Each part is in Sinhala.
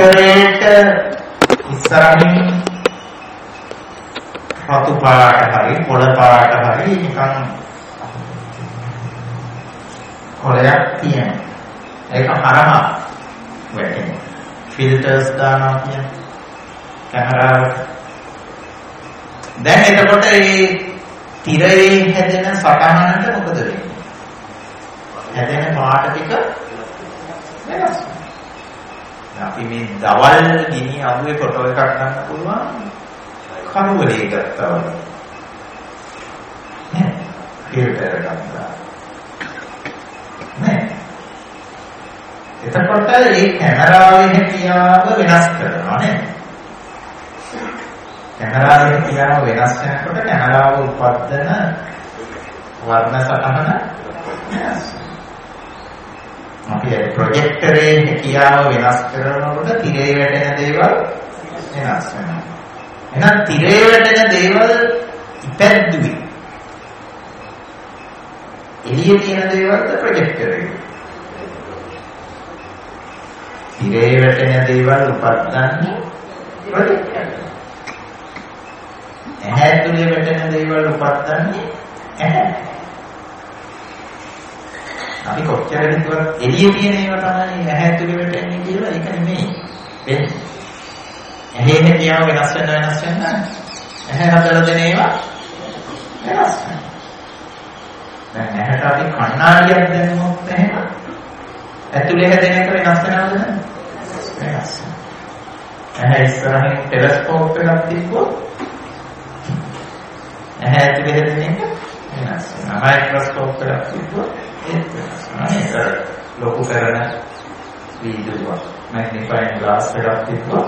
ප්‍රොජෙක්ටරේට ඉස්සරහින් රතු පාට හරි පොළ පාට හරි නිකන් කොලයක් තියෙනවා. ඒක හරහා වැටෙනවා. ෆිල්ටර්ස් දානවා කියන්නේ කැමරාවට. දැන් එතකොට මේ තිරයේ හැදෙන සටහනට මොකද වෙන්නේ? හැදෙන පාට ටික වෙනස්. අපි මේ දවල් ගිනි අමුවේ ෆොටෝ එකක් ගන්න පුළුවන් කරුවලේ ගත්තා වගේ. නේ? ෆිල්ටර් ගත්තා. නේ? එතකොට මේ කැමරාවේ හැකියාව වෙනස් කරනවා නේ. කැමරාවේ හැකියාව වෙනස් වෙනකොට කැමරාව උපදින වර්ණ සටහන වෙනස්. අපි ප්‍රොජෙක්ටරේ හැකියාව වෙනස් කරනකොට තිරේ වැටෙන දේවල් වෙනස් වෙනවා. එහෙනම් තිරේ වැටෙන දේවල් ඉපැද්දුවේ. එළියේ තියෙන දේවල්ද ප්‍රොජෙක්ටරේ. තිරේ වැටෙන දේවල් උපදින්නේ ප්‍රොජෙක්ටරේ. ඇහැ ඇතුලේ වැටෙන දේවල් උපදින්නේ ඇහැ. අපි කොච්චර හිතුවත් එළියේ තියෙන ඒවා තමයි ඇහැ ඇතුලේ වැටෙන්නේ කියලා ඒක නෙමෙයි. වෙන්නේ. ඇහි හැකියාව වෙනස් වෙන ඇහැ හදලා දෙන ඒවා වෙනස් වෙනවා. දැන් ඇහැට අපි කණ්ණාඩියක් දැම්මොත් එහෙම ඇතුලේ හැදෙන එක වෙනස් වෙනවද නැද්ද? වෙනස්. ඇහැ ඉස්සරහින් ටෙලස්කෝප් එකක් තිබ්බොත් ඇහැ ඇතුලේ හැදෙන එක වෙනස් වෙනවා. මයික්‍රොස්කෝප් එකක් තිබ්බොත් ඒක වෙනස් වෙනවා. ඒක ලොකු කරන වීදුරුවක් මැග්නිෆයින්ග් ග්ලාස් එකක් තිබ්බොත්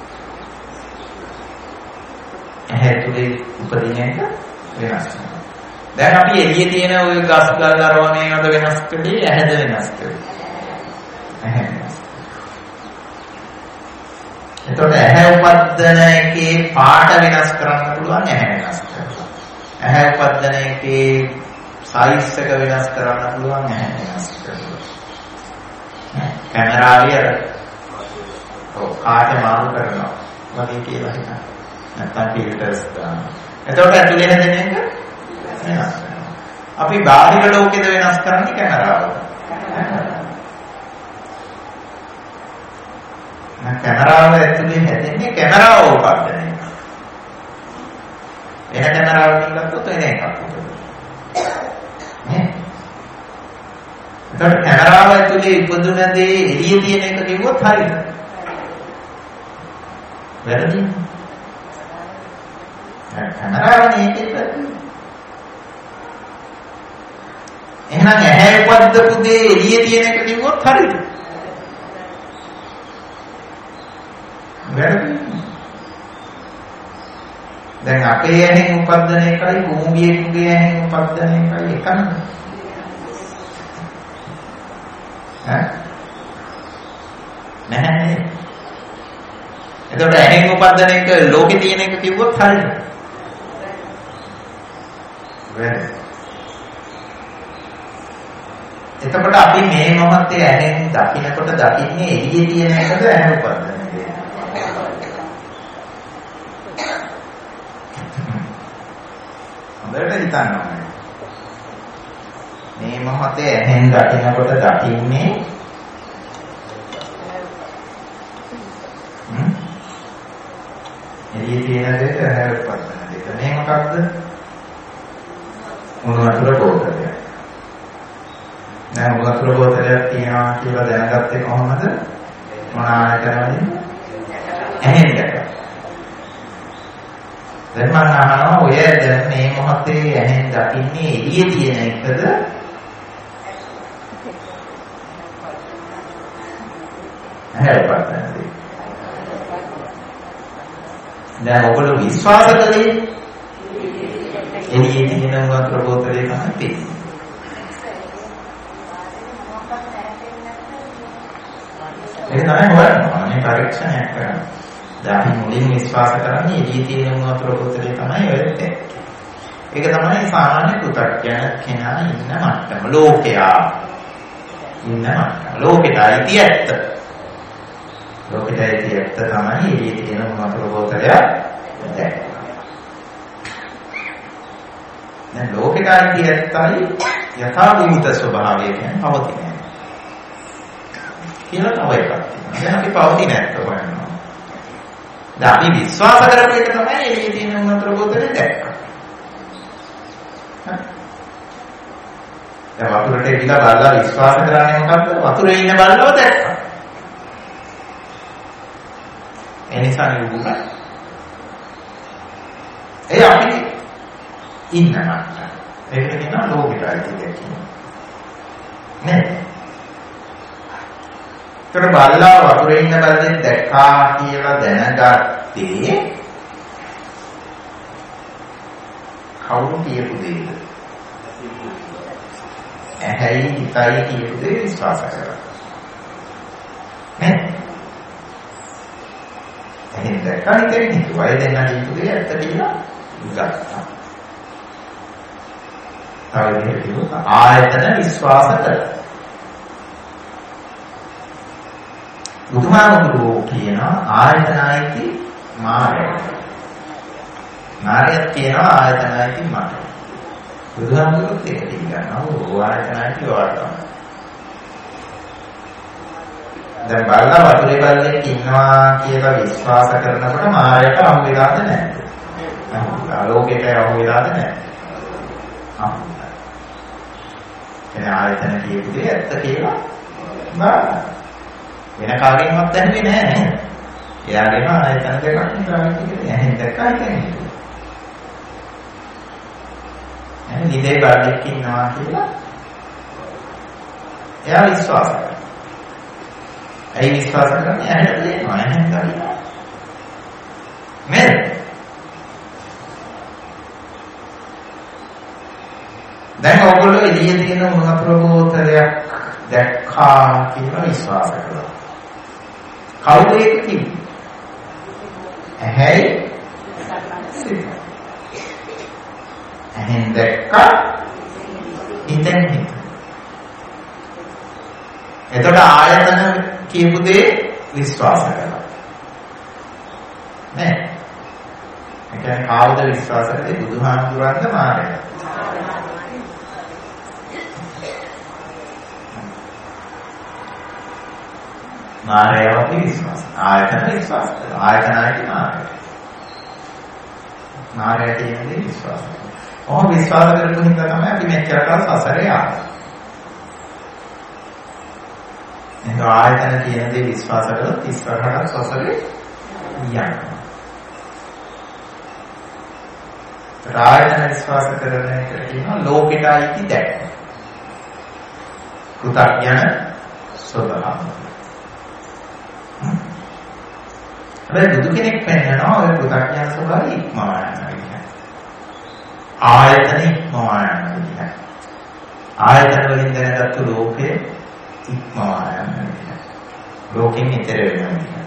ඇහැ ඇතුලේ උපදින එක වෙනස් වෙනවා. දැන් අපි එළියේ තියෙන ওই ගස් ගල් දරවනේ වල වෙනස් කළේ ඇහැද වෙනස් කළේ. ඇහැ වෙනස්. එතකොට ඇහැ උපදින එකේ පාට වෙනස් කරන්න පුළුවන් ඇහැ වෙනස් කරලා. ඇහැ උපදින එකේ සයිස් එක වෙනස් කරන්න පුළුවන් ඇහැ වෙනස් කරලා. කැමරාවේ අර කාට මාරු කරනවා වගේ කියලා හිතන්න. නැත්නම් ෆිල්ටර්ස් දානවා. එතකොට ඇතුලේ හැදෙන එක වෙනස් වෙනවා. අපි බාහිර ලෝකෙද වෙනස් කරන්නේ කැමරාව. කැමරාව ඇතුලේ හැදෙන්නේ කැමරාව උපදින එක. වෙන කැමරාවකින් ගත්තොත් වෙන එකක් උපදිනවා. නේ? එතකොට කැමරාව ඇතුලේ ඉපදුන දේ එළියේ තියෙන එක කිව්වොත් හරියද? වැරදිද? කැමරාවනේ ඒකෙත් එහෙනම් ඇහැ උපද්දපු දේ එළියේ තියෙන එක කිව්වොත් හරියද? වැරදි. දැන් අපේ ඇහෙන් උපදින එකයි කුඹියෙකුගේ ඇහෙන් උපදින එකයි එකම. නැහැ. එතකොට ඇහෙන් උපදින එක ලෝකේ තියෙන එක කිව්වොත් හරියද? වැරදි. එතකොට අපි මේ මොහොතේ ඇහෙන් දකින්නකොට දකින්නේ එළියේ තියෙන එකද ඇහැ උපදින එක? හොඳට හිතන්න ඕනේ. මේ මොහොතේ ඇහෙන් දකින්නකොට දකින්නේ එළියේ තියෙන දෙක ඇහැ උපදින දෙක. මේ මොකක්ද? මොන වතුර බෝතලයක්. දැන් වතුර බෝතලයක් තියනවා කියලා දැනගත්තේ කොහොමද? මොන ආයතනවලින්? ඇහෙන් දැක්කා. දැන් මම අහනවා ඔය දැන් මේ මොහොතේ ඇහෙන් දකින්නේ එළියේ තියෙන එකද? ඇහැ උපදින දෙක. දැන් ඔයගොල්ලෝ විශ්වාස කළේ එළියේ තියෙන වතුර බෝතලේ තමයි තියෙන්නේ. ඒක තමයි හොයන්නේ. මේ පරීක්ෂණයක් කරන්නේ. දැන් අපි මුලින් විශ්වාස කරන්නේ එළියේ තියෙන වතුර බෝතලේ තමයි වෙන්නේ. ඒක තමයි සාමාන්‍ය පුතග්ජන කෙනා ඉන්න මට්ටම. ලෝකයා ඉන්න මට්ටම. ලෝකෙට අයිති ඇත්ත. ලෝකෙට ඇති ඇත්ත තමයි එළියේ තියෙන වතුර බෝතලයක් දැක්ක. දැන් ලෝකෙට ඇති ඇත්තයි යථාභූත ස්වභාවය කියන්නේ පවතින. කියලා තව එකක් තියෙනවා. දැන් අපි පවතින ඇත්ත හොයනවා. දැන් අපි විශ්වාස කරපු එක තමයි එළියේ තියෙන වතුර බෝතලේ දැක්කා. දැන් වතුරට එදිලා බලලා විශ්වාස කරන්නේ මොකද්ද? වතුරේ ඉන්න බල්ලව දැක්කා. ඒ නිසා නුඹ ඒ අපි ඉන්නවා. ඒක කියනවා ලෝකෙට ඇති දැකීම. නේද? ඒතර බල්ලා වතුරේ ඉන්න බල්ලෙන් දැක්කා කියලා දැනගත්තේ කවුරු කියපු දෙයද? ඇහැයි හිතයි කියපු දේ විශ්වාස කරා. නේද? එහෙනම් දැක්කා හිතෙන් හිතුවා. ඒ දෙන්නා කියපු දේ ඇත්ත කියලා ගත්තා. තව විදිහට ආයතන විශ්වාස කරා. බුදුහාමුදුරුවෝ කියන ආයතනයිති මායය. මායය කියනවා ආයතනයිති මායය. බුදුහාමුදුරුවෝ ඒක පිළිගන්නවා ආයතනයිති වාර්තා. දැන් බලලා වතුරේ බල්ලෙක් ඉන්නවා කියලා විශ්වාස කරනකොට මායයට අහු වෙලාද නැද්ද? ලෝකෙට අහු වෙලාද නැද්ද? එනේ ආයතන කියපු දේ ඇත්ත කියලා බලන්න. වෙන කාගෙන්වත් දැනෙන්නේ නැහැ නේද? එයාගේම ආයතන දෙකක් නිතරම කියන්නේ. එහෙනම් දැක්කයි කියන්නේ. එහෙනම් නිදේ බල්ලෙක් ඉන්නවා කියලා එයා විශ්වාස කරනවා. ඇයි විශ්වාස කරන්නේ? ඇහැට දෙනවා. එහෙනම් ගන්නවා. නේද? දැන් ඔයගොල්ලෝ එළියේ තියෙන වතුර බෝතලයක් දැක්කා කියලා විශ්වාස කළා. කවුද ඒක කිව්වේ? ඇහැයි සිත. ඇහෙන් දැක්කා හිතෙන් හිත. එතකොට ආයතන කියපු දේ විශ්වාස කළා. නේ? ඒ කියන්නේ කවුද විශ්වාස කරේ? බුදුහාමුදුරන්ද මාරයා? මායවති විශ්වාස. ආයතන විශ්වාස කරනවා. ආයතනයි මායය. මායය කියන්නේ විශ්වාස. ඔහොම විශ්වාස කරපු හින්දා තමයි අපි මෙච්චර කාල සසරේ ආවේ. එහෙනම් ආයතන කියන දේ විශ්වාස කළොත් ඉස්සරහට සසරේ යනවා. ආයතන විශ්වාස කරන එකට කියනවා ලෝකෙට අයිති දැක්ම. කෘතඥ ස්වභාවය. හැබැයි බුදු කෙනෙක් පෙන්නනවා ඔය පු탁ඥාන ස්වභාවය ඉක්මවා යනවා කියන්නේ. ආයතන ඉක්මවා යනවා කියන්නේ. ආයතන වලින් දැනගත්තු ලෝකේ ඉක්මවා යනවා කියන්නේ. ලෝකෙන් ඈතර වෙනවා කියන්නේ.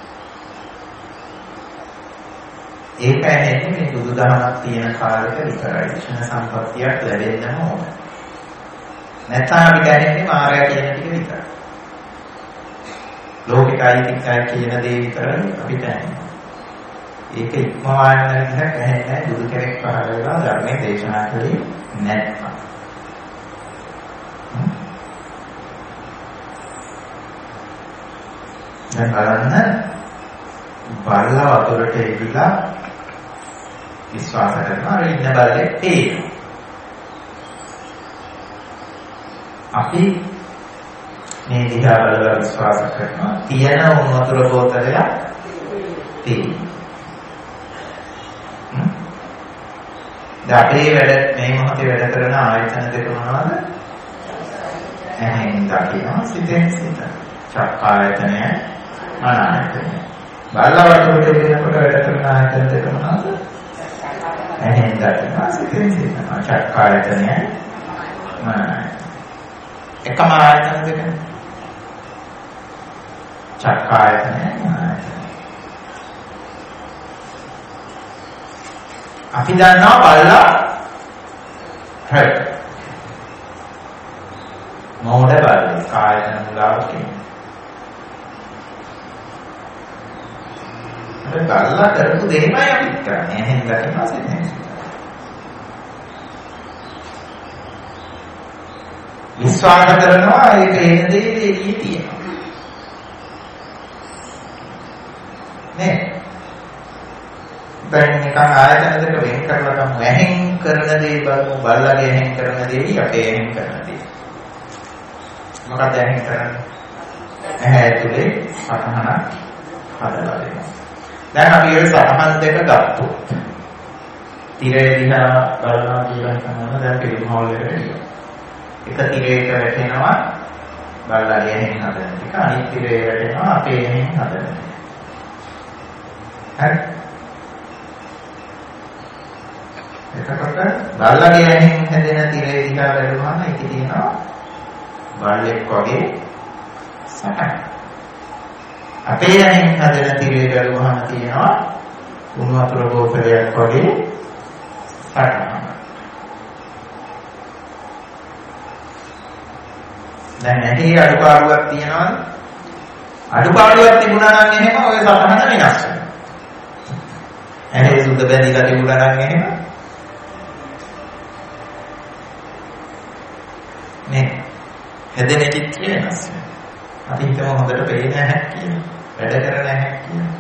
ඒක ඇහෙන්නේ මේ බුදුදහමක් තියෙන කාලෙක විතරයි. ක්ෂණ සම්පත්තියක් ලැබෙන්නම ඕන. නැත්නම් අපි දැනෙන්නේ මායя කියන ටික විතරයි. ලෝකෙට අයිති කියන දේ විතරයි අපිට ඇහෙන්නේ. ඒක ඉක්මවා යන විදිහක් ඇහෙන්නේ බුදු කෙනෙක් පහළ වෙලා ධර්මයේ දේශනා කළේ නැත්නම්. දැන් බලන්න බල්ලා වතුරට එවිලා විශ්වාස කරනවා ඉන්න බල්ලෙක් තේරෙනවා. අපි මේ දිහා බලලා විශ්වාස කරනවා තියෙන වතුර බෝතලයක් තියෙනවා. දැන් අපේ වැඩ මේ මොහොතේ වැඩ කරන ආයතන දෙක මොනවද? ඇහෙන් දකිනවා සිතෙන් සිත. චක්කායතනය මනායතනය. බලලා වතුරට දෙනකොට වැඩ කරන ආයතන දෙක මොනවද? ඇහෙන් දකිනවා සිතෙන් සිත. චක්කායතනය මනායතනය. එකම ආයතන දෙකනේ. චක්කායතනය අපි දන්නවා බලලා හරි මොඩ බලලා ආයතන මුලාව කියන්නේ බල්ලා කරපු දෙයමයි අපිත් කරන්නේ. එහෙන් දැකලා සිටින්නේ. විශ්වාස කරනවා ඒක එන දේ එළියේ තියෙනවා. නේ? දැන් නිකන් ආයතන දෙක වෙන් කරලා ගමු. ඇහෙන් කරන දේ බලමු, බල්ලාගේ ඇහෙන් කරන දේ, අපේ ඇහෙන් කරන දේ. මොකක්ද ඇහෙන් කරන්නේ? ඇහැ ඇතුලේ සතහනක් හදලා දෙනවා. දැන් අපි ඒ සතහන් දෙක ගත්තොත් තිරේ දිහා බලනවා කියලා හිතනවා. දැන් ෆිල්ම් හෝල් එකට ගියා. එක තිරයක වැටෙනවා බල්ලාගේ ඇහෙන් හදන එක, අනිත් තිරේ වැටෙනවා අපේ ඇහෙන් හදන එක. හරි? එතකොට බල්ලාගේ ඇහෙන් හැදෙන තිරේ දිහා බලුවම ඒකේ තියෙනවා බල්ලෙක් වගේ සටහන. අපේ ඇහෙන් හැදෙන තිරේ බලුවම තියෙනවා උණු වතුර බෝතලයක් වගේ සටහන. දැන් ඇහි අඩුපාඩුවක් තියෙනවද? අඩුපාඩුවක් තිබුණා නම් එහෙම ඔය සතහන වෙනස් වෙනවා. ඇහි සුද්ධ බැඳිලා තිබුණා නම් එහෙම නේ හැදෙන චිත්‍රය වෙනස් වෙනවා. අපි හිතමු හොඳට පේන ඇහක් කියලා. වැඩ කරන ඇහක් කියලා.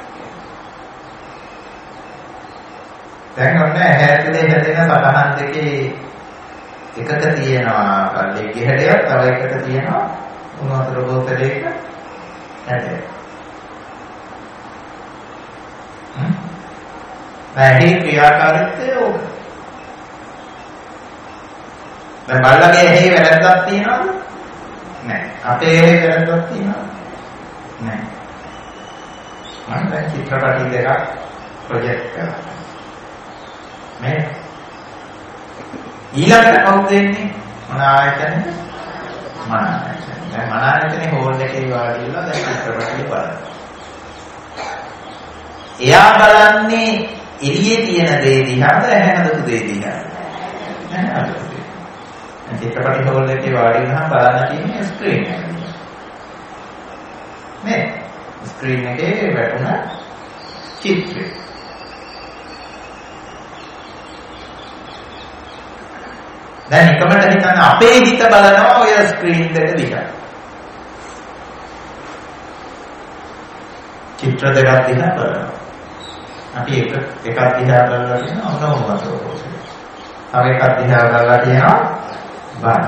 දැන් ඔන්න ඇහැ ඇතුලේ හැදෙන සතහන් දෙකේ එකක තියෙනවා බල්ලේගේ හැඩයක්, තව එකක තියෙනවා උණු වතුර බෝතලයක හැඩයක්. ඇහි ක්‍රියාකාරීත්වය ඕක. දැන් බල්ලගේ ඇහි වැරද්දක් තියෙනවද? නැහැ. අපේ ඇහි වැරද්දක් තියෙනවද? නැහැ. මම දැන් චිත්‍රපටි දෙකක් ප්‍රොජෙක්ට් කරා. මේ ඊළඟට කවුද එන්නේ? මොන ආයතනද? මන ආයතන. දැන් මන ආයතනේ හෝල් එකේ වාඩි වෙලා දැන් චිත්‍රපටිය බලනවා. එයා බලන්නේ එළියේ තියෙන දේ දිහාද ඇහැ හදපු දේ දිහාද? ඇහැ හදපු දේ. දැන් චිත්‍රපටි හෝල් එකේ වාඩි වුණාම බලන්න තියෙන්නේ ස්ක්‍රීන් එක. නේ? ස්ක්‍රීන් එකේ වැටුණ චිත්‍රය. දැන් එකමට හිතන්න අපේ හිත බලනවා ඔය ස්ක්‍රීන් දෙක දිහා. චිත්‍ර දෙකක් දිහා බලනවා. අපි එකක් දිහා බලලා කියනවා ඔන්නෝමතෝ කොටස. තව එකක් දිහා බලලා කියනවා බලන්න.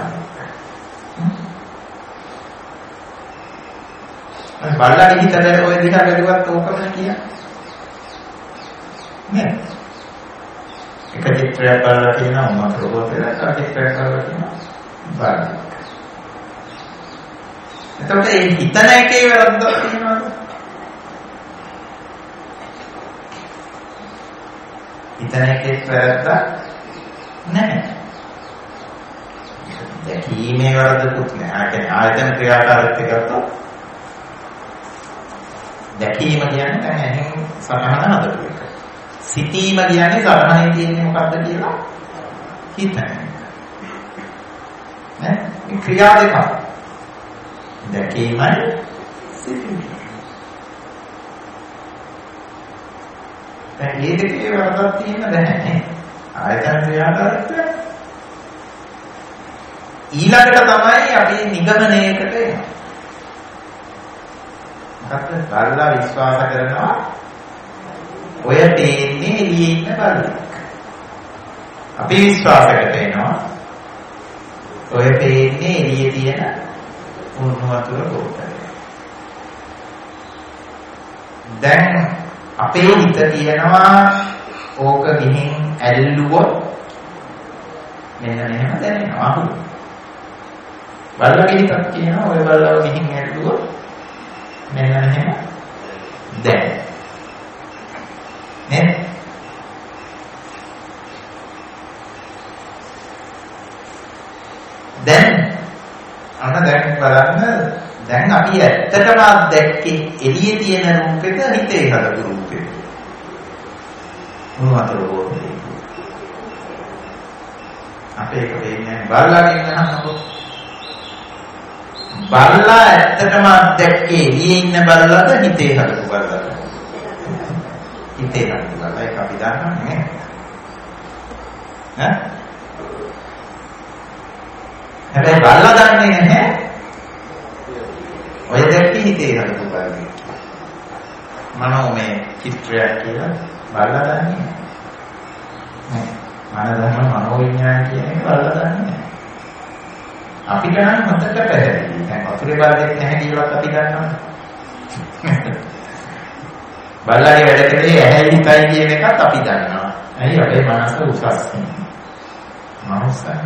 බල්ලාගේ හිතට ඔය දිහා බැලුවත් ඕකම කියන්නේ. නේ? එක චිත්‍රයක් බලලා තියෙනවා මම රොබෝට් එකක්, තව චිත්‍රයක් බලලා තියෙනවා බලන්න. එතකොට මේ හිතන එකේ වැරද්දක් තියෙනවද? හිතන එකේ වැරද්දක් නැහැ. දැකීමේ වැරද්දකුත් නැහැ. ආයතන ක්‍රියාකාරීත්වය ගත්තොත් දැකීම කියන්නේ දැන් ඇහෙන් සතහන හදපු එක. සිතීම කියන්නේ සතහනේ තියෙන්නේ මොකද්ද කියලා හිතන එක. නේ? මේ ක්‍රියා දෙක. දැකීමයි සිතීමයි. දැන් මේ දෙකේ වරදක් තියෙන නැහැ. ආයතන ක්‍රියාකාරීත්වය ඊළඟට තමයි අපි නිගමනයකට එන්නේ. මොකක්ද? බල්ලා විශ්වාස කරනවා ඔය තේන්නේ එළියේ ඉන්න බල්ලෙක්. අපි විශ්වාසකට එනවා ඔය තේන්නේ එළියේ තියෙන උණු වතුර බෝතලය. දැන් අපේ හිත කියනවා ඕක ගිහින් ඇල්ලුවොත් මෙන්න මෙහෙම දැනෙනවා. බල්ලගේ හිතක් කියනවා ඔය බල්ලව ගිහින් ඇල්ලුවොත් මෙන්න මෙහෙම දැනෙනවා. නේ? දැන් බලන්න දැන් අපි ඇත්තටම දැක්කේ එළියේ තියෙන රූපෙද හිතේ හදපු රූපෙද? මොනවද රූපේ? අපේ එක දෙන්නේ බල්ලාගෙන් අහනකොට බල්ලා ඇත්තටම දැක්කේ එළියේ ඉන්න බල්ලාද හිතේ හදපු බල්ලාද? හිතේ නේද? ඒක අපි දන්නවනේ. ඈ? හැබැයි බලලා දන්නේ නැහැ. ඔය දැක්කේ හිතේ හදපු බලන්නේ. මනෝමය චිත්‍රයක් කියලා බලලා දන්නේ නැහැ. මනෝධර්ම මනෝවිඤ්ඤාණ කියන එක බලලා දන්නේ නැහැ. අපි ගන්න මතක පැහැදිලි. දැන් වතුරේ බලන්නේ නැහැ කියලා අපි ගන්නවා. බලලාගේ වැඩ කලේ ඇහැ හිතයි කියන එකත් අපි දන්නවා. ඇයි අපේ මනස උසස්. මනසයි.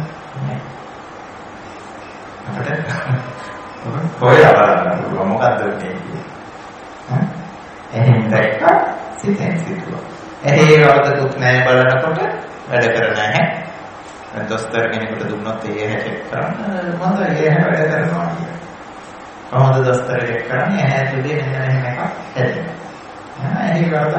අපිට කොහෙද බලන්න මොකද්ද මේ කියන්නේ? එහෙන් දැක්ක සිතෙන් සිතුවා. එහේ වරදකුත් නැහැ බලනකොට වැඩ කර නැහැ. දොස්තර කෙනෙකුට දුන්නොත් ඒ ඇහැ චෙක් කරන්න මොකද ඒ ඇහැ වැඩ කරනවා කියන්නේ. කොහොමද දොස්තර චෙක් කරන්නේ? ඇහැ ඇතුලේ මෙන්න මෙහෙම එකක් හැදෙනවා. එහේ වරද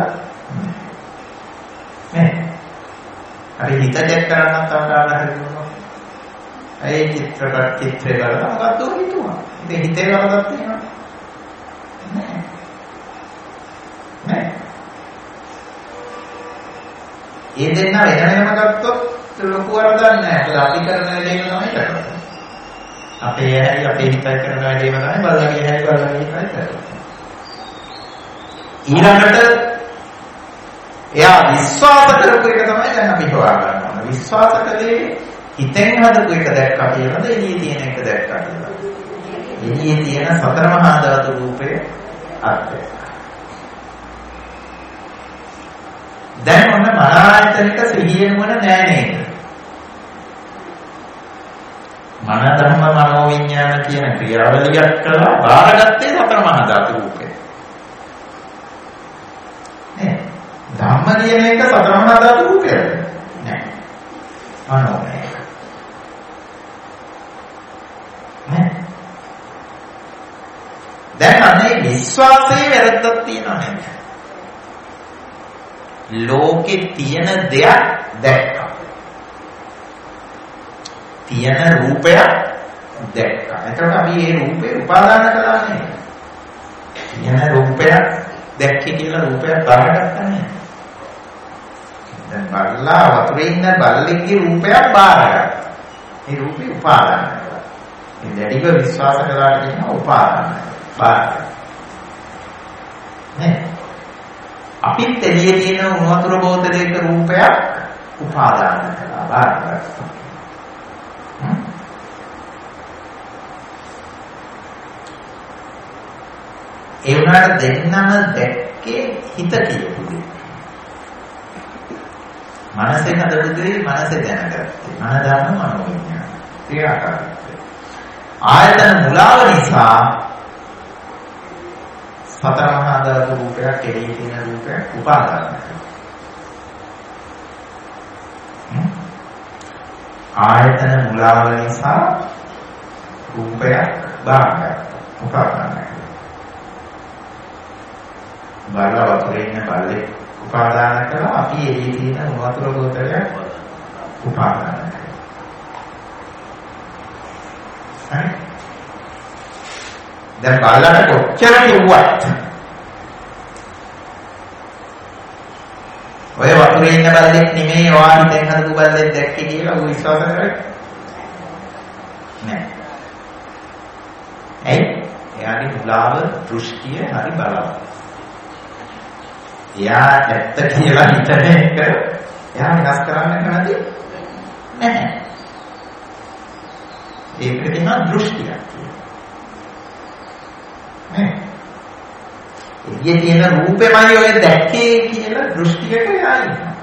නේ. හරි හිත චෙක් කරන්නත් අවශ්‍යතාවය හරිනවා. ඒ චිත්‍රය බලලා මොකද්ද හිතුවා. ඉතින් හිතේ වරදක් තියෙනවා. නෑ. නෑ. ඒ දෙන්න වෙන වෙනම ගත්තොත් ලොකු වරදක් නෑ. ඒක අපි කරන වැඩේම තමයි කරන්නේ. අපේ ඇයි අපේ හිතයි කරන වැඩේම තමයි බලලාගේ ඇයි බලලාගේ හිතයි කරන්නේ. ඊළඟට එයා විශ්වාස කරපු එක තමයි දැන් අපි හොයාගන්න ඕන. විශ්වාස කළේ හිතෙන් හදපු එක දැක්කා කියලාද එළියේ තියෙන එක දැක්කා කියලාද? එළියේ තියෙන සතර මහා ධාතු රූපයේ අර්ථය. දැන් ඔන්න මන ආයතනික සිහියෙන් වන නෑ නේද? මන ධර්ම මනෝවිඤ්ඤාණ කියන ක්‍රියාවලියක් කළා බාරගත්තේ සතර මහා ධාතු රූපේ. නේ? ධම්ම කියන එක සතර මහා ධාතු රූපයද? නෑ. මනෝමය. දැන් අනේ විශ්වාසයේ වැරද්දක් තියෙනවා නේද? ලෝකේ තියෙන දෙයක් දැක්කා. තියෙන රූපයක් දැක්කා. එතකොට අපි මේ රූපේ උපාදාන කළා නේද? තියෙන රූපයක් දැක්කේ කියලා රූපයක් බාරගත්තා නේද? දැන් බල්ලා වතුරේ ඉන්න බල්ලෙක්ගේ රූපයක් බාරගත්තා. ඒ රූපේ උපාදාන කළා. මේ දැඩිව විශ්වාස කළාට කියනවා උපාදාන. බාරගත්තා. නේ? අපිත් එළියේ තියෙන උණු වතුර බෝතලයක රූපයක් උපාදාන කළා බාරගත්තා. ඒ වුණාට දෙන්නම දැක්කේ හිත කියපු දේ. මනසේ හදපු දේ මනසේ දැනගත්තේ. මන ධර්ම මනෝවිඤ්ඤාණ. ක්‍රියාකාරීත්වය. ආයතන මුලාව නිසා සතර මහා ධාතු රූපයක් එළියේ තියෙන රූපයක් උපාදාන කරනවා. ආයතන මුලාව නිසා රූපයක් බාරගත්තා. උපාදාන කරනවා. බාලා වතුරේ ඉන්න බල්ලෙක් උපාදාන කරලා අපි එළියේ තියෙන වතුර බෝතලයක් උපාදාන කරනවා. හරි? දැන් බල්ලට කොච්චර කිව්වත් ඔය වතුරේ ඉන්න බල්ලෙක් නෙමෙයි ඔයා හිතෙන් හදපු බල්ලෙක් දැක්කේ කියලා ඌ විශ්වාස කරේ නෑ. ඇයි? එයාගේ මුලාව දෘෂ්ටිය හරි බලවත්. එයා ඇත්ත කියලා හිතන එක එයා වෙනස් කරන්න කැමති නැහැ. ඒකට කියනවා දෘෂ්ටියක් කියලා. නේ? එළියේ තියෙන රූපෙමයි ඔය දැක්කේ කියලා දෘෂ්ටියක එයා ඉන්නවා.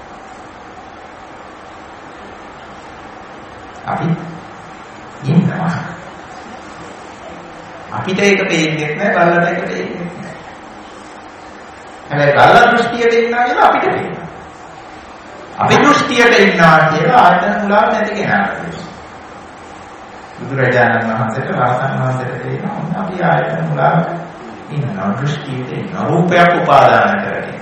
අපි ඉන්නවා. අපිට ඒක පේන්නේ නැහැ, බලන්න ඒක පේන්නේ නැහැ. හැබැයි බල්ලා දෘෂ්ටියට ඉන්නවා කියලා අපිට පේනවා. අපි දෘෂ්ටියට ඉන්නවා කියලා ආයතන මුලාව නැති කෙනාට පේනවා. බුදුරජාණන් වහන්සේට රහතන් වහන්සේට පේනවා අපි ආයතන මුලාව ඉන්නවා දෘෂ්ටියට ඉන්නවා රූපයක් උපාදාන කරගෙන.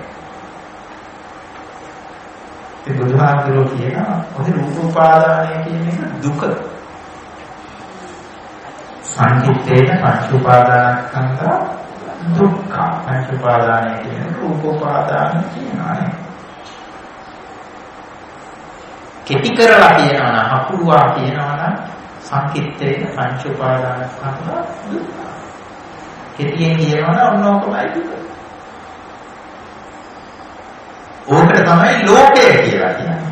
ඒ බුදුහාමුදුරුවෝ කියනවා ඔය රූප උපාදානය කියන එක දුක. සංකිට්ඨේන පංච උපාදානස්කන්ධා දුක්ඛ. පංච උපාදානය කියන්නේ රූප උපාදාන කියනවානේ. කෙටි කරලා කියනවා නම් හකුරුවා කියනවා නම් සංකිට්ඨේන පංච උපාදාන ස්කන්ධ දුක්ඛ. කෙටියෙන් කියනවා නම් ඔන්නෝකමයි දුක. ඕකට තමයි ලෝකය කියලා කියන්නේ.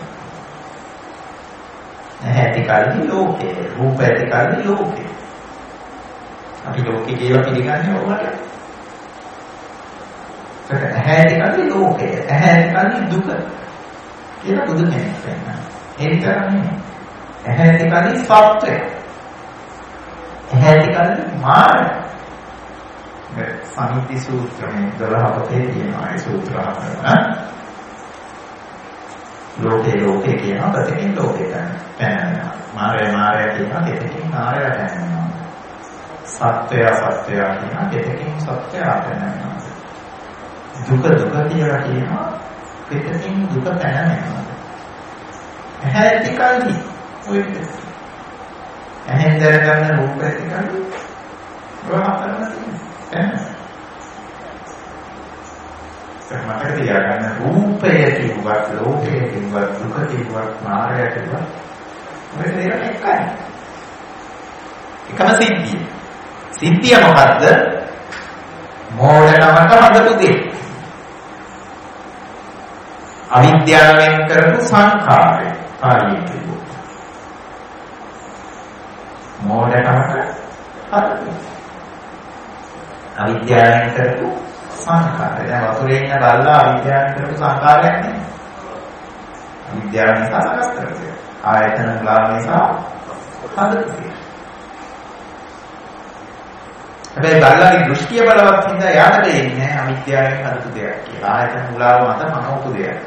ඇහැටි කල්ලි ලෝකය, රූප ඇති කල්ලි ලෝකය. අපි ලෝකේ කියලා පිළිගන්නේ ඕකට. ඒක ඇහැටි කල්ලි ලෝකය, ඇහැටි කල්ලි දුක කියලා බුදු කෙනෙක් කියනවා. ඒ විතරක් නෙමෙයි. ඇහැටි කල්ලි සත්‍යය. ඇහැටි කල්ලි මාය. සමිති සූත්‍රයේ 12 පොතේ තියෙනවා ඒ සූත්‍ර හතර. ලෝකේ කියනවා ප්‍රතිකින් ලෝකේ පැනනවා. මාරය කියනවා දෙකකින් මාරය පැනනවා. සත්‍යය කියනවා දෙකකින් සත්‍යය පැනනවා. දුක කියලා කියනවා දෙකකින් දුක පැනනවා. ඇහැටි කල්ලි ඔය ඇහෙන් දැනගන්න රූප ඇති කල්ලි වහතරන තියෙනවා. මතක තියාගන්න රූපය කිව්වත් ලෝකය කිව්වත් දුක කිව්වත් මායя කිව්වත් ඔය දෙක එකයි. එකම සිද්ධිය. සිද්ධිය මොකද්ද? මෝඩකමට හදපු දෙයක්. අවිද්‍යාවෙන් කරපු සංඛාරය. පාළියෙන් කිව්වොත්. මෝඩකමට හදපු. අවිද්‍යාවෙන් කරපු සංඛාරය. දැන් වතුරේ ඉන්න බල්ලා අවිද්‍යාවෙන් කරපු සංඛාරයක් නෙමෙයි. අවිද්‍යාව නිසා සකස් කරගන්න. ආයතන ග්ලාව නිසා හදපු. හැබැයි බල්ලාගේ දෘෂ්ටිය බලවත් හින්දා යාට දෙන්නේ අවිද්‍යාවෙන් හදපු දෙයක් කියලා. ආයතන ග්ලාව මත මනෝපු දෙයක්.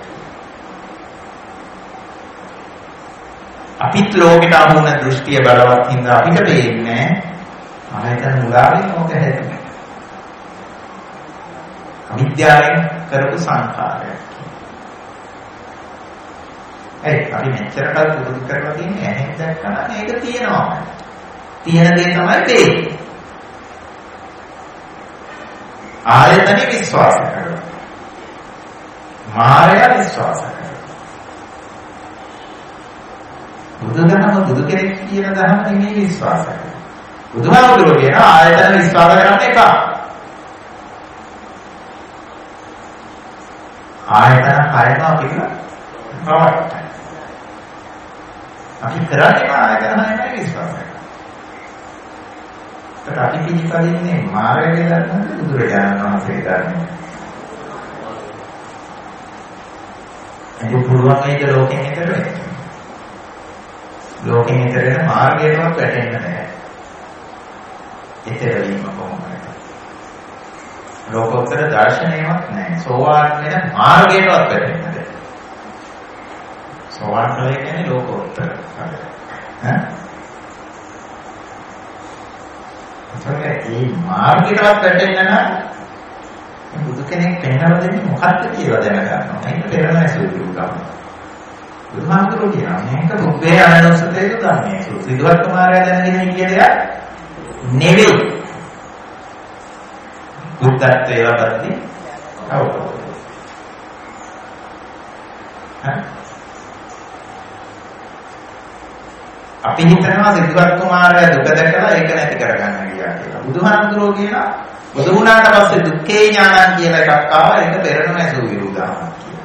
අපිත් ලෝකෙට අහුන දෘෂ්ටිය බලවත් හින්දා අපිට දෙන්නේ ආයතන ග්ලාවෙන් මොකද හැදෙන්නේ? අවිද්‍යාවෙන් කරපු සංඛාරයක්. අපි මෙච්චර කල් පුරුදු කරලා තියෙන්නේ ඇහෙන් දැක්කම මේක තියෙනවා. තියෙන දේ තමයි තේරෙන්නේ. ආයතනෙ විශ්වාස කරනවා. මායя විශ්වාස කරනවා. බුදුදහම බුදු කෙනෙක් කියන දහම නෙමෙයි විශ්වාස කරනවා. බුදුහාමුදුරුවෝ කියන ආයතන විශ්වාස කරන්න එපා. ආයතන හයම අපිට පවත්තයි. අපි කරන්නේ ආයතන හයමයි විශ්වාස කරනවා. ඒත් අපි පිළිපදින්නේ මාර්ගය දන්නද බුදුරජාණන් වහන්සේ දන්නේ. ඒක පුළුවන් මේක ලෝකෙන් ඈතට වෙන්න. ලෝකෙන් ඈතට වෙන මාර්ගයටවත් වැටෙන්න නැහැ. ඈතට වීම කොහොමද? ලෝකෝත්තර දර්ශනයක් නැහැ. සෝවාන් වෙන මාර්ගයටවත් වැටෙන්නේ නැහැ. සෝවාන් කියන්නේ ලෝකෝත්තර. ඈ? ඒ මාර්ගයටවත් වැටෙන්න නම් බුදු කෙනෙක් පෙන්වලා දෙන්නේ මොකක්ද කියලා දැනගන්නවා. මේක පෙරණ සූත්‍රය උගම. බුදුහාමුදුරුවෝ කියනවා මේක පුබ්බේ අනනුසතේ ධර්මයේ. සිද්ධාර්ථ කුමාරයා දැනගෙන කියන එක නෙවෙයි. බුද්ධත්වයේ ලබද්දී අවබෝධය. අපි හිතනවා සිද්ධාර්ථ කුමාරයා දුක දැකලා ඒක නැති කරගන්න කියලා. බුදුහාමුදුරුවෝ කියනවා බුදු වුණාට පස්සේ දුක්ඛේ ඥානං කියලා එකක් ආවා. ඒක පෙරණ නැසු විරුද්ධාවක් කියලා.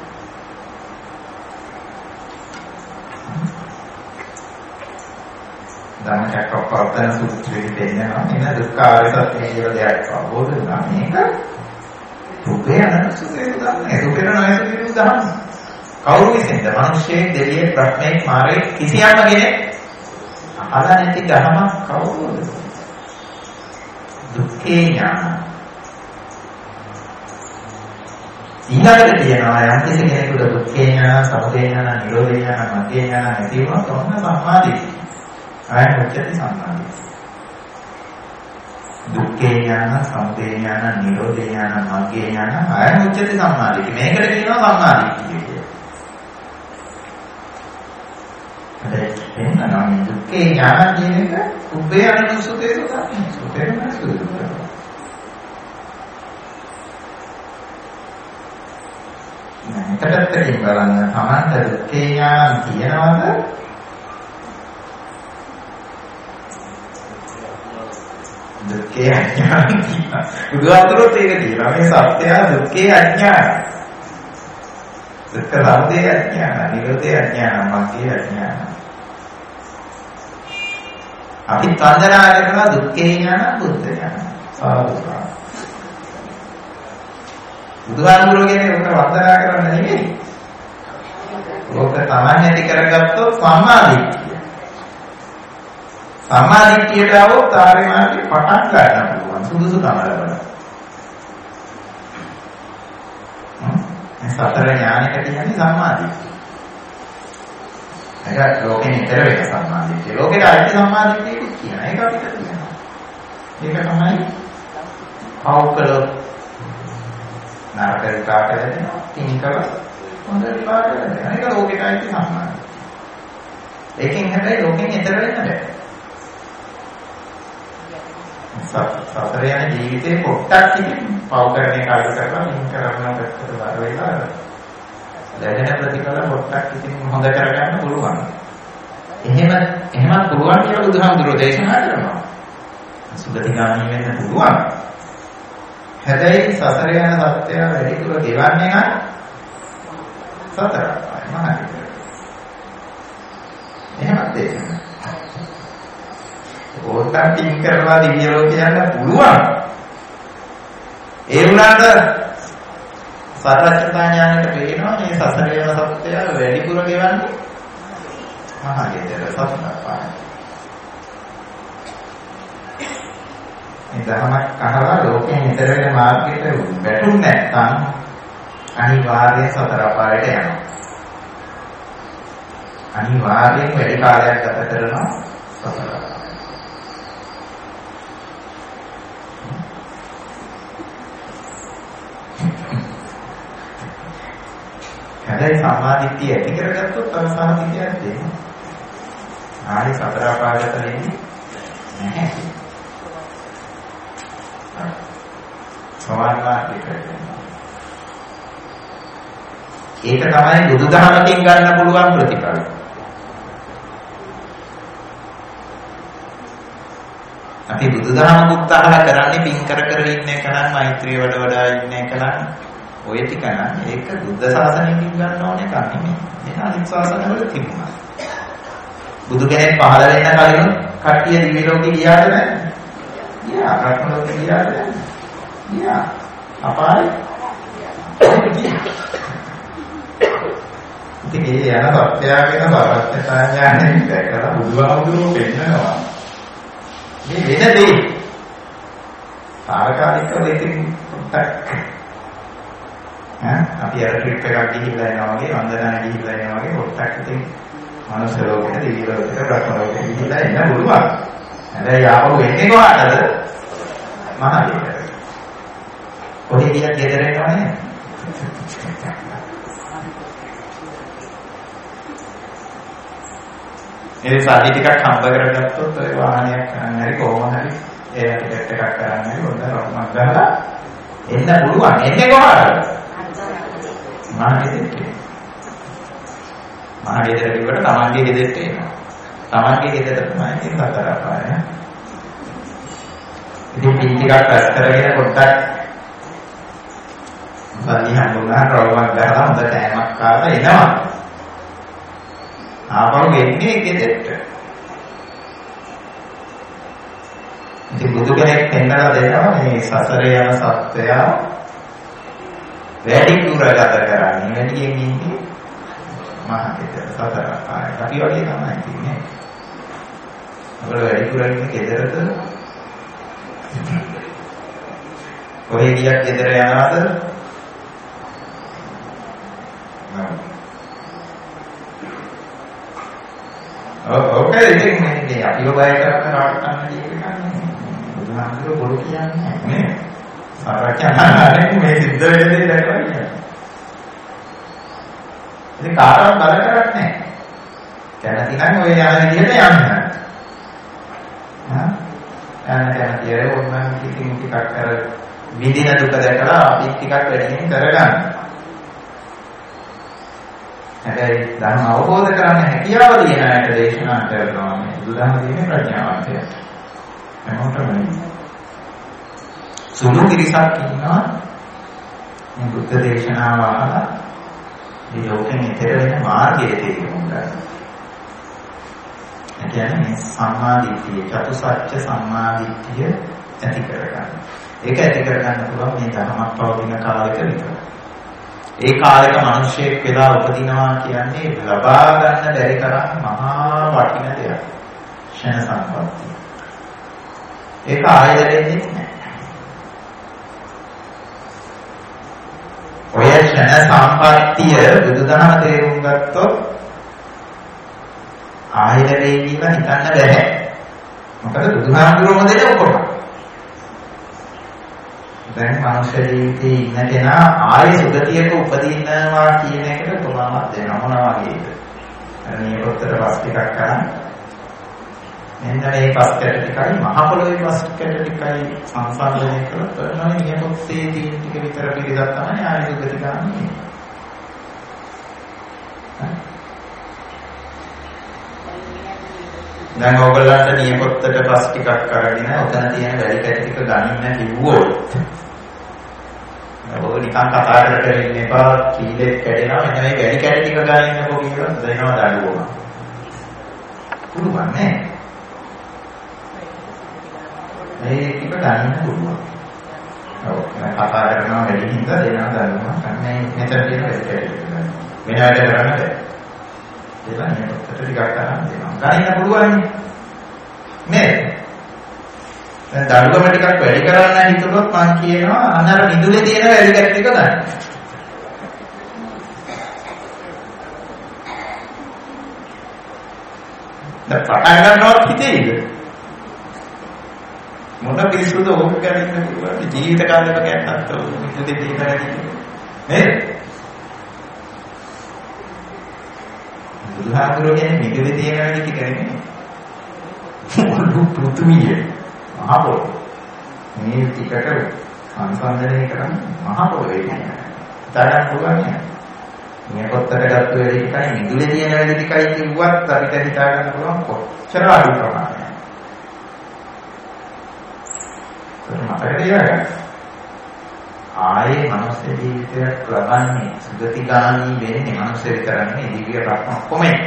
ධම්මචක්කප්පවත්තන සූත්‍රයේ දෙන්නවා එන දුක්ඛාරය සත්‍ය කියලා දෙයක් අවබෝධ වුණා. මේක දුකේ අනන්තසුදේ උදාහරණය. දුකේ නැසු විරුද්ධාවක්. කවුරු විසින්ද? මිනිස්සේ, දෙවියෙක්, බ්‍රහ්මෙක්, මාරයෙක් කිසියම් කෙනෙක් අහලා නැති ධර්මයක් කවුරුද? දුක්ඛේ ඥාන. ඊළඟට කියනවා යම් කෙනෙකුට දුක්ඛේ ඥාන, සමුදය ඥාන, නිරෝධ ඥාන, මග්ගේ ඥාන නැති වුණොත් ඔන්න සම්මාදිට්ඨිය. ආයත උච්චති සම්මාදිට්ඨිය. දුක්ඛේ ඥාන, සමුදය ඥාන, නිරෝධ ඥාන, මග්ගේ ඥාන ආයත උච්චති සම්මාදිට්ඨිය. මේකට කියනවා සම්මාදිට්ඨිය කියලා. එන්නම් දුක්ඛේ ඥාන කියන එක උබ්බේ අනුසුතේ සුතේ සුතේ නැසුදු. එක පැත්තකින් බලන්න තමන්ට දුක්ඛේ ඥාන තියනවද? දුක්ඛේ අඥාන තියෙනවා. බුදුහාමුදුරුවෝ ඒක තියෙනවා. මේ සත්‍යය දුක්ඛේ අඥාන. දුක්ඛ සමුදය අඥාන, නිරෝධය අඥාන, මග්ගේ අඥාන. අපි වන්දනා කරනවා දුක්ඛේ ඥාන, බුද්ධ ඥාන. සාදුකා. බුදුහාමුදුරුවෝ කියන්නේ ඔක වන්දනා කරන්න නෙමෙයි. ඔක තමන් ඇති කරගත්තොත් සම්මාදිට්ඨිය. සම්මාදිට්ඨියට આવොත් ආර්ය මාර්ගය පටන් ගන්න පුළුවන්. සුදුසු කම ලබනවා. සතර ඥානක කියන්නේ සම්මාදිට්ඨිය. ඒක ලෝකෙන් ඈතර වෙන සම්මාදිට්ඨිය. ලෝකෙට අයිති සම්මාදිට්ඨියකුත් කියනවා. ඒක අපිට තියෙනවා. ඒක තමයි අවකල නරක විපාක දෙනවා. තින්කව හොඳ විපාක දෙනවා. ඒක ලෝකෙට අයිති සම්මාදිට්ඨිය. ඒකෙන් හැබැයි ලෝකෙන් ඈතර වෙන්න බෑ. සතර යන ජීවිතේ පොට්ටක් ඉතින් පව කරන එක අඩු කරලා මින් කරනවා පැත්තට බර වෙලා දැනෙන ප්‍රතිඵල පොට්ටක් ඉතින් හොඳ කරගන්න පුළුවන්. එහෙම පුළුවන් කියලා බුදුහාමුදුරුවෝ දේශනා කරනවා. සුගතිගාමී වෙන්න පුළුවන්. හැබැයි සතර යන සත්‍යය වැඩි දුර ගෙවන්නේ නම් සතර මහානික. එහෙමත් දේශනා. ඕකන් තින් කරලා දිව්‍ය ලෝකේ යන්න පුළුවන්. ඒ වුණාට සතරචතා ඥානෙට පේනවා මේ සසර යන සත්‍යය වැඩිපුර ගෙවන්නේ මහා ගෙදර සතරපාය. මේ ධර්මයක් අහලා ලෝකයෙන් ඈතර වෙන මාර්ගයට වැටුනේ නැත්නම් අනිවාර්යයෙන් සතරපායට යනවා. අනිවාර්යයෙන් වැඩි කාලයක් ගත කරනවා සතරපාය. හැබැයි සම්මාදිට්ඨිය ඇති කරගත්තොත් තව සම්මාදිට්ඨියක් දෙන්න. ආයි සතර පාඩක වෙන්නේ නැහැ. සමාධියට ඒක තමයි බුදුදහමකින් ගන්න පුළුවන් ප්‍රතිඵල. අපි බුදුදහම උත්සාහ කරන්නේ පින් කර ඉන්න එක නම් මෛත්‍රිය වඩා ඉන්න එක නම් ඔය ටික නම් ඒක බුද්ධ ශාසනයෙන් ගන්න ඕන එකක් නෙමෙයි. ඒක අනිත් ශාසනවල තිබුණා. බුදු කෙනෙක් පහළ වෙන්න කලින් කට්ටිය දිව්‍ය ලෝකෙ ගියාද නැහැ? ගියා. රත්න ලෝකෙ ගියාද නැහැ? ගියා. අපායි. ඉතින් ඒ යන සත්‍යයගෙන බරපතල ඥානෙන් දැකලා බුදුහාමුදුරුවෝ පෙන්නනවා. මේ වෙන දේ තාරකාලිකව ඉතින් පොට්ටක් අපි අර ට්‍රිප් එකක් ගිහිල්ලා එනවා වගේ වන්දනාවේ ගිහිල්ලා එනවා වගේ පොට්ටක් ඉතින් මනුස්ස ලෝකෙට දිව්‍ය ලෝකෙට බ්‍රහ්ම ලෝකෙට ගිහිල්ලා එන්න පුළුවන්. හැබැයි ආපහු එන්නේ කොහාටද? මහාලේකට. කොහේ ගියත් ගෙදර එනවනේ. ඒ සාධි ටිකක් හම්බ කරගත්තොත් ඔය වාහනයක් කරන්න හරි කොහොම හරි ඒ ටිකට් එකක් කරන්න හරි හොඳ රොක්මක් ගහලා එන්න පුළුවන්. එන්නේ කොහාටද? මහාගෙදරට. මහාගෙදර කිව්වට තමන්ගේ ගෙදරට එනවා. තමන්ගේ ගෙදර තමයි ඉතින් සතර අපාය. ඉතින් පින් ටිකක් රැස් කරගෙන පොඩ්ඩක් බලි හඳුනා රොක්මක් ගහලා හොඳ කෑමක් කාලා එනවා. ආපහු එන්නේ ගෙදරට. ඉතින් බුදු කෙනෙක් පෙන්නලා දෙනවා මේ සසර යන සත්‍යය වැඩි දුර ගත කරන්නේ වැඩියෙන් ඉන්නේ මහා ගෙදර සතර ආය. අපි වගේ තමයි ඉන්නේ. අපල වැඩි දුර ඉන්නේ ගෙදරද? කොහේ ගියක් ගෙදර යනවාද? ඔකේ ඉතින් මේ අපිව බය කරවටන්න දෙයක් නැහැ. බුදුහාමුදුරුවෝ බොරු කියන්නේ නේ. සාරචනානේ මේ සිද්ධ වෙන දේ දැකලා කියන්නේ. ඉතින් කාටවත් බල කරන්නේ නැහැ. කැමති නම් ඔය යන විදිහට යන්න. යන තියරේ ඕනනම් ඉතින් ටිකක් අර විඳින දුක දැකලා අපි ටිකක් වැඩියෙන් කරගන්න. හැබැයි ධර්ම අවබෝධ කරගන්න හැකියාව තියෙන අයට දේශනා කරනවා මේ බුදුදහම තියෙන ප්‍රඥාවන්තයට. හැමෝටම සුළු පිරිසක් ඉන්නවා මේ බුද්ධ දේශනාව අහලා මේ ලෝකෙන් ඈතර වෙන මාර්ගයේ තේරුම් ගන්න. ඒ කියන්නේ සම්මා දිට්ඨිය, චතුසත්‍ය සම්මා දිට්ඨිය ඇති කරගන්න. ඒක ඇති කරගන්න පුළුවන් මේ ධර්මයක් පවතින කාලෙක විතරයි. ඒ කාලෙක මිනිසෙක් වෙලා උපදිනවා කියන්නේ ලබා ගන්න බැරි තරම් මහා වටින දෙයක්. ක්ෂණ සම්පත්තිය. ඒක ආයෙ දෙන්නේ නැහැ. ඔය ක්ෂණ සම්පත්තිය බුදුදහම තේරුම් ගත්තොත් ආයෙ දෙන්නේ කියලා හිතන්න බැහැ. මොකද බුදුහාමුදුරුවෝ දෙන ඔක්කොම දැන් මනුෂ්‍ය ජීවිතේ ඉන්න කෙනා ආයෙ සුගතියක උපදිනවා කියන එකට උපමාවක් දෙනවා මොනවා වගේද? මේ පොතේ පස් ටිකක් කරන් මෙන්න මේ පස් කැට ටිකයි මහ පොළොවේ පස් කැට ටිකයි සංසන්දනය කරලා මේ පොතේ තියෙන ටික විතර පිළිගත් තමයි ආයෙ සුගති ගන්න. දැන් ඔයගොල්ලන්ට නියපොත්තට පස් ටිකක් අරගෙන ඔතන තියෙන වැඩි කැට ටික ගන්න කිව්වොත් ඔය නිකන් කතා කරලා ඉන්න එපා කීලෙත් කැඩෙනවා මෙන්න මේ වැඩි කැට ටික ගන්න ඉන්නකෝ කියලා දෙනවා දඩුවම. පුළුවන් නේ. මේ ටික ගන්න පුළුවන්. ඔව් කතා කරනවා වැඩි හින්දා දෙනවා දඩුවම. මේ මෙතන තියෙන වැඩි කැට ටික ගන්න. වෙන වැඩ කරන්න බෑ. ඒලා නියපොත්තට ටිකක් ගන්න දෙනවා. ගන්න පුළුවන් නේ. දැන් දඩුවම ටිකක් වැඩි කරන්න හිතුනොත් මම කියනවා අන්නර මිදුලේ තියෙන වැඩි කැට ටික ගන්න. දැන් පටන් ගන්නවත් හිතේද? මොන පිරිසුදු ඕක කරන්න පුළුවන් ජීවිත කාලෙක කැටක් මිදුලේ තියෙන වැඩි නේද? බුදුහාමුදුරුවෝ කියන්නේ මිදුලේ තියෙන වැඩි ටික නෙමෙයි. මොළු පෘථුවිය මහ පොළොව මේ ටිකට සංසන්දනය කරන මහ පොළොවේ තියෙන තරම් පුළුවන් නේ. මේ පොත්තට ගත්ත වැඩි ටිකයි මිදුලේ තියෙන වැඩි ටිකයි කිව්වත් අපිට හිතා ගන්න පුළුවන් කොච්චර අඩු ප්‍රමාණයක්. ඒක මතක තියාගන්න. ආයේ මනුස්ස ජීවිතයක් ලබන්නේ සුගතිගාමී වෙන්නේ මනුස්ස විතරන්නේ දිව්‍ය රත්න ඔක්කොම එක.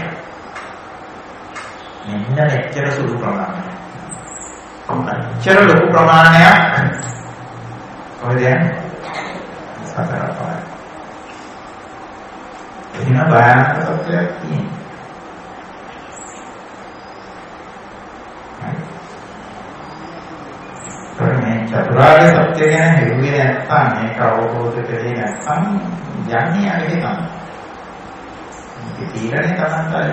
මෙන්න මෙච්චර සුළු ප්‍රමාණයක්. අච්චර ලොකු ප්‍රමාණයක් කොහෙද යන්නේ? සතර පාය. එදින බයනක තත්ත්වයක් තියෙනවා. මේ චතුරාර්ය සත්‍ය ගැන හිතුවේ නැත්නම් මේක අවබෝධ කරේ නැත්නම් යන්නේ අරගෙන තමයි. මේක තීරණය කරන්නයි.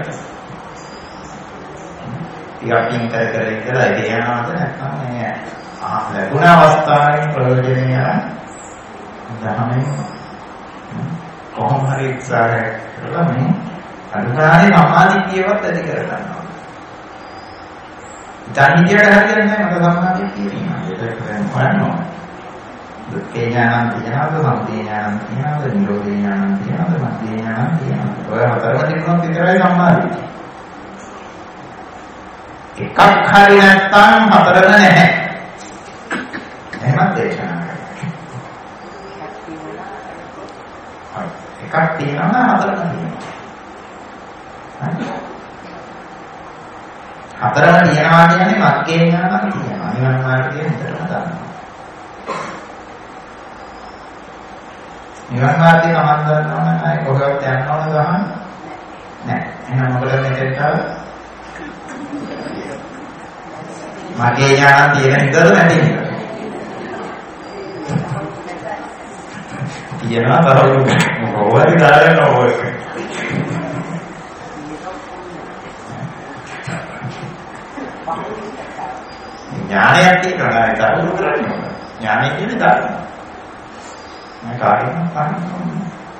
ටිකකින් කර ඉඳලා එදිනාද නැත්නම් මේ ලැබුණ අවස්ථාවේ ප්‍රයෝජනය දහමෙන් කොහොම හරි උත්සාහය කරලා මේ අනුසාරේ සමාධියවත් ඇති කර ගන්නවා. ධර්මයට හරියන්නේ නැහැ මට සම්මාදිය කියනවා. ඒක කරනවා. දුක්ඛේ ඥානං තියනවාද, සමුදය ඥානං තියනවාද, නිරෝධේ ඥානං තියනවාද, මග්ගේ ඥානං තියනවාද. ඔය හතරම තිබුණොත් විතරයි සම්මාදිය. එකක් හරි නැත්නම් හතරම නැහැ. එහෙමත් දේශනා කරනවා. එකක් තියෙනවා හතරම තියෙනවා. හතරම තියනවා කියන්නේ මග්ගේ ඥානං තියනවා. නිවන් මාර්ගයේ හිතරම දානවා. නිවන් මාර්ගයේ තමන් දන්නවා නම් ආයේ කොහෙවත් යන්න ඕන ගමන් නැහැ. එහෙනම් මොකද මෙතෙන්ට මගේ ඥාන තියෙන හිතද නැති හිතද? කියනවා බරවලු මොකවද දාගෙන ඕක. ඥානයක් තියෙනවා ඒක අරුදු කරන්නේ. ඥානය කියන්නේ දාන්න. මම කාටද කරන්නේ?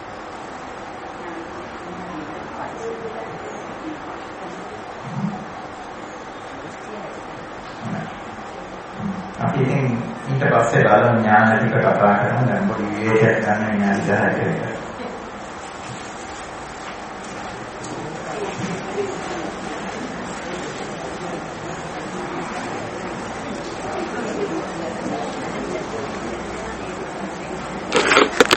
අපි ඉතින් ඊට පස්සේ බලමු ඥාන ටික කතා කරමු. දැන් පොඩි විවේකයක් ගන්න විනාඩි 10ක විතර.